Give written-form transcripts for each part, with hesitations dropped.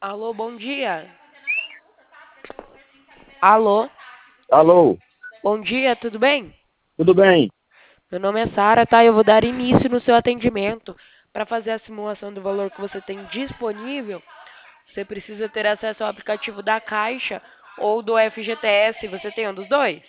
Alô, bom dia. Alô, Alô, bom dia, tudo bem? tudo bem? Meu nome é Sara, tá? Eu vou dar início no seu atendimento. Para fazer a simulação do valor que você tem disponível, você precisa ter acesso ao aplicativo da Caixa ou do FGTS. Você tem um dos dois?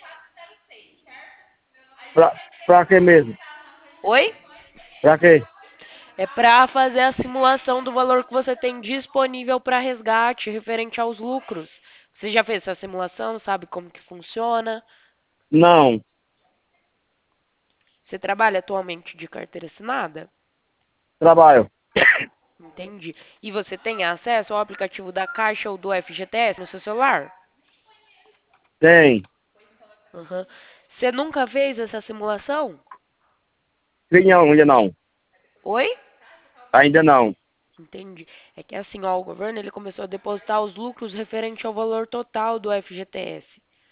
Pra quê mesmo? Oi? Pra quê? É para fazer a simulação do valor que você tem disponível para resgate referente aos lucros. Você já fez essa simulação? Sabe como que funciona? Não, Você trabalha atualmente de carteira assinada? trabalho. Entendi. E você tem acesso ao aplicativo da Caixa ou do FGTS no seu celular? Tem. Uhum. Você nunca fez essa simulação? Sim, não, ainda não. Oi? Ainda não. Entendi. É que assim, ó, o governo ele começou a depositar os lucros referente ao valor total do FGTS.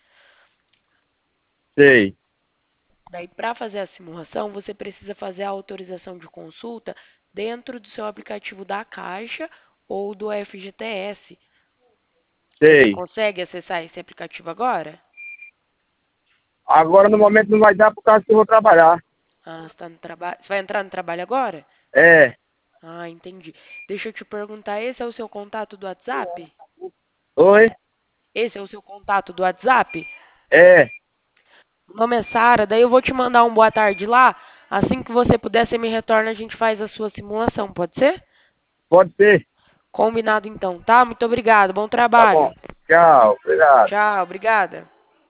Sei, Daí, para fazer a simulação, você precisa fazer a autorização de consulta dentro do seu aplicativo da Caixa ou do FGTS. Você sei. consegue acessar esse aplicativo agora? Agora no momento não vai dar por causa que eu vou trabalhar. Ah, você tá no trabalho. Você vai entrar no trabalho agora? É. Ah, entendi. Deixa eu te perguntar, esse é o seu contato do WhatsApp? Oi? Esse é o seu contato do WhatsApp? É. O nome é Sara, daí eu vou te mandar um boa tarde lá. Assim que você puder, você me retorna, a gente faz a sua simulação, pode ser? Pode ser. Combinado então, tá? Muito obrigada, bom Tá bom. trabalho. Tchau. Obrigado. Tchau, obrigada.